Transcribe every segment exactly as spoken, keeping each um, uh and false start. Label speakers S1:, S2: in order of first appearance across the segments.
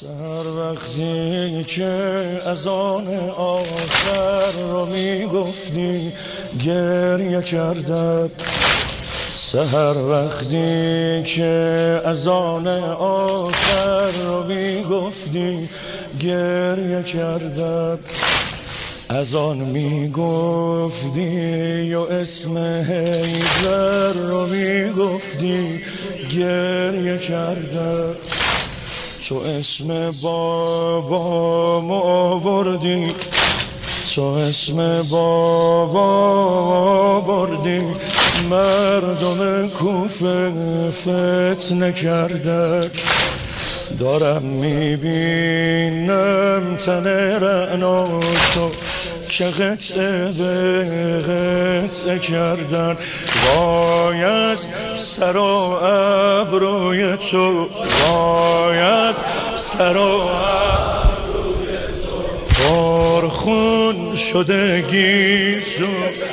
S1: سحر وقتی که از آن آخر رو میگفتی گریه کردم. سحر وقتی که از آن آخر رو میگفتی گریه کردم. از آن میگفتی و اسم حیدر رو میگفتی گریه کردم. تو اسم بابا آوردی، تو اسم بابا آوردی، مردم کوفه فتنه کرده. دارم میبینم تن رعناتو که قطعه به قطعه کردن. وای از سر و ابروی تو، وای از سر و ابروی تو، پرخون شده گیسو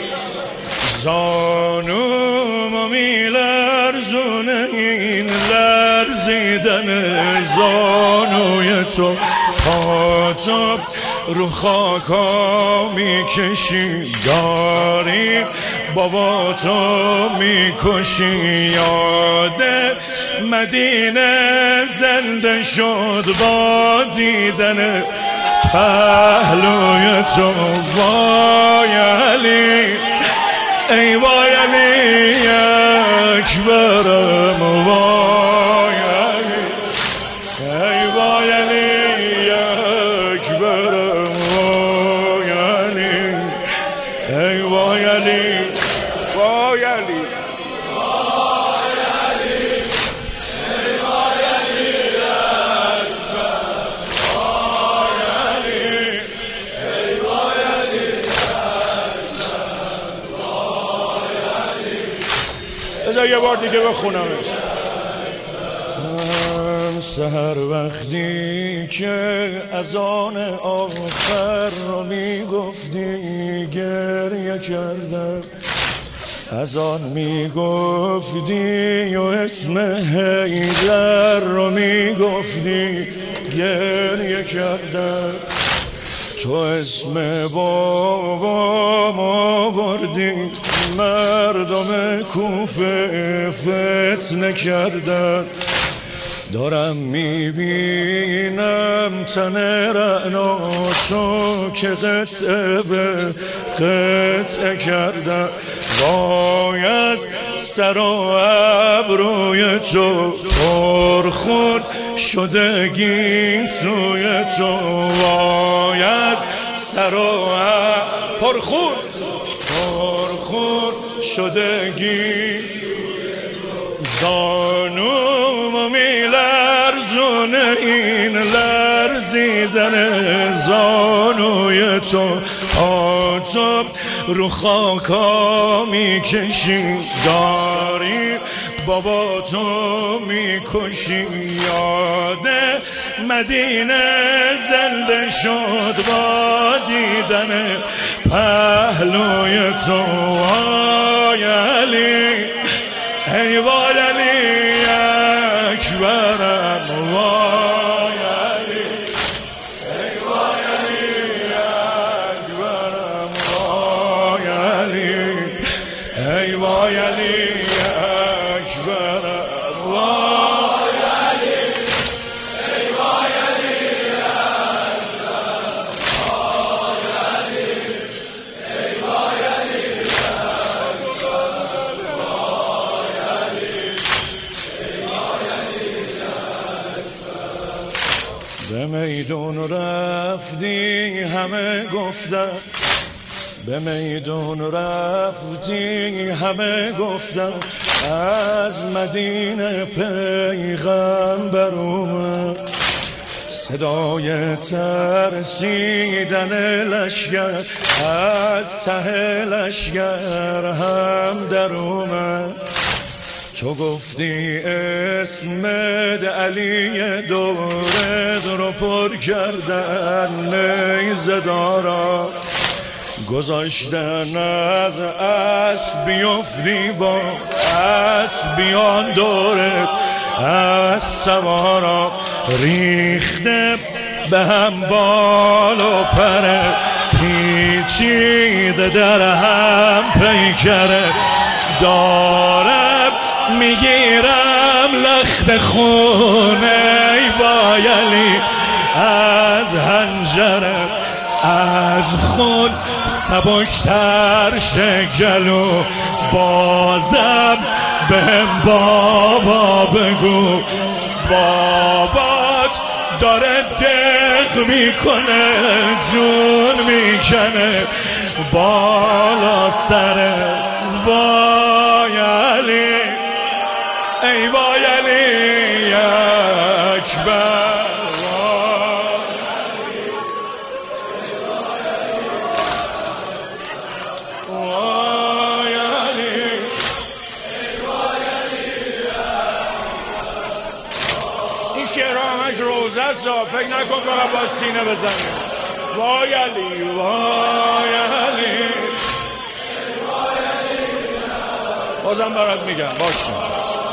S1: زانومو میلرزونه این لرزیدن زانوی تو. پا تو رو خاکا میکشی، داری بابا تو میکشی. یاد مدینه زنده شد با دیدن پهلوی تو. وای علی، ای وای علی اکبرم، وای علی، ای وای علی اکبرم، وای علی، ای وای علی، وای علی، وای علی، ای وای علی اکبر، وای علی، ای وای علی اکبر. بذار یه بار دیگه بخونمش. سحر وقتی که از آن آخر رو میگفتی گریه کردم. از آن میگفتی و اسم حیدر رو میگفتی گریه کردم. تو اسم بابا آوردی، مردم کوفه فتنه کردن. دارم میبینم تن رعناتو که قطعه به قطعه کردن. وای از سر و ابروی تو، پرخون شده گیسوی تو. وای از سر و پرخون پرخون شده گیسوی زانومو میلرزونه این لرزیدن زانوی تو. آتو رو خاکا میکشی، داری بابا تو میکشی. یاد مدینه زنده شد با دیدن پهلوی تو. وای علی، ای وای علی اکبرم، وای علی، ای وای علی اکبرم، وای علی، ای وای علی اکبرم، وای علی، ای وای علی اکبرم، وای علی، ای وای علی به میدون رفتی همه گفتن، به میدون رفتی همه گفتن از مدینه پیغمبر اومد. صدای ترسیدن لشگر از ته لشگر هم در اومد. تو گفتی اسمت علی، دورت رو پر کردن نیزه دارا. گذاشتن از اسب بیفتی با اسبیان دورت از سوارا. ریخته به هم بال و پره، پیچیده در هم پیکره، دارم میگیرم لخت خونه ای بایلی از هنجره، از خون سبکتر شگلو، بازم بهم بابا بگو، بابات داره دق میکنه، جون میکنه بالا سره. وای علی ای وای علی اکبر، وای علی این شعر همش روزه است، فکر نکن فقط با سینه بزنیم. وای علی وای علی بازم برات میگم باشیم.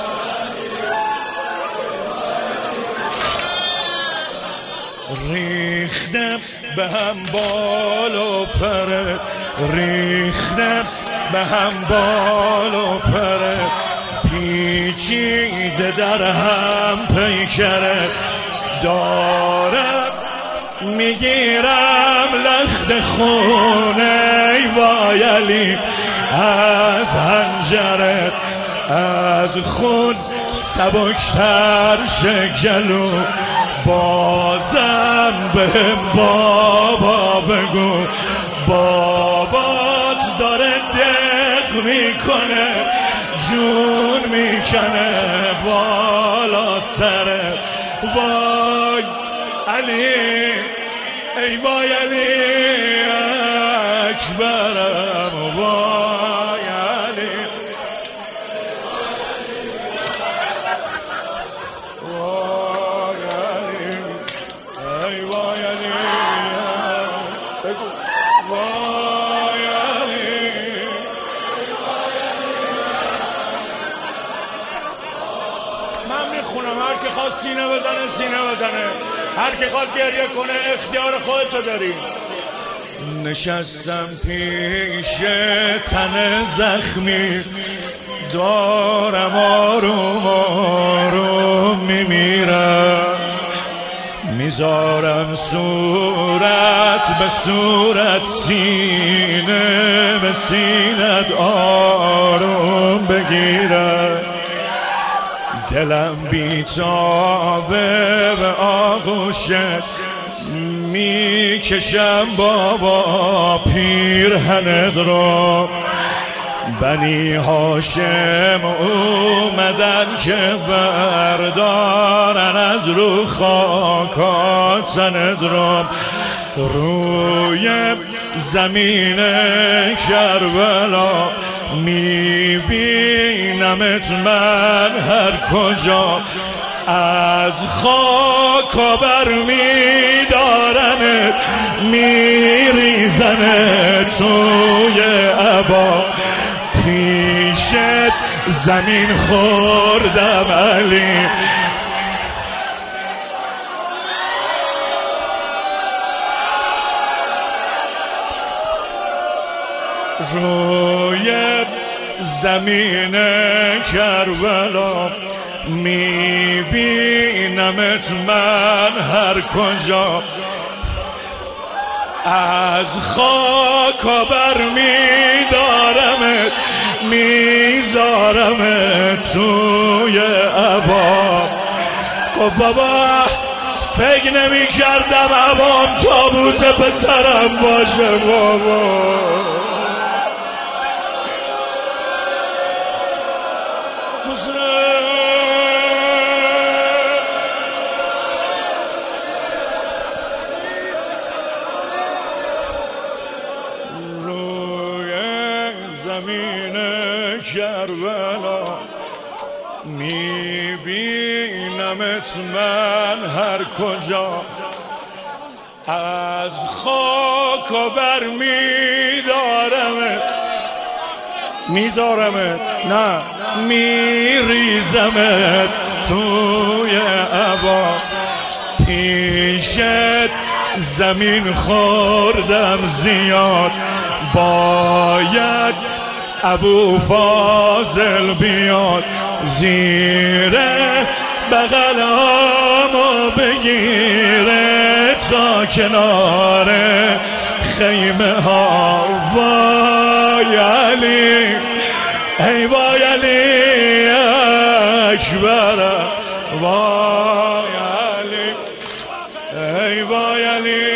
S1: ریختم به هم بال و پره، ریختم به هم بال و پره، پیچیده در هم پیکره، دارم میگیرم لخت خونه ای وای علی از هنجره، از خون سبکتر شگلو، بازم بهم بابا بگو، بابات داره دق میکنه، جون میکنه بالا سره. وای علی ای وای علی اکبرم، وای علی وای علی ای وای علی بگو، وای علی من میخونم، هر که خواست سینه بزنه سینه بزنه، هر که خواست گریه کنه اختیار خودتو داری. نشستم پیش تن زخمی، دارم آروم آروم میمیرم، میذارم صورت به صورت، سینه به سینت آروم بگیرم، دلم بیتابه به آغوشت، میکشم بابا پیرهنت رو، بنی هاشم اومدن که بردارن از رو خاکات تنت رو، روی زمین کربلا میبینمت من هر کجا، از خاک برمیدارمت، میریزمت توی عبا، پیشت زمین خوردم علی. روی زمین کربلا میبینمت من هر کجا، از خاک برمیدارمت، میذارمت توی عبا. گفت بابا فکر نمی کردم عبام تابوت پسرم باشه بابا. زمین کربلا میبینمت من هر کجا، از خاک برمیدارمت، میذارمت نه میریزمت توی عبا، پیشت زمین خوردم زیاد، باید ابو فاضل بیاد زیر بغلامو بگیره تا کنار خیمه ها. وای علی، ای وای علی اکبر، وای علی، ای وای علی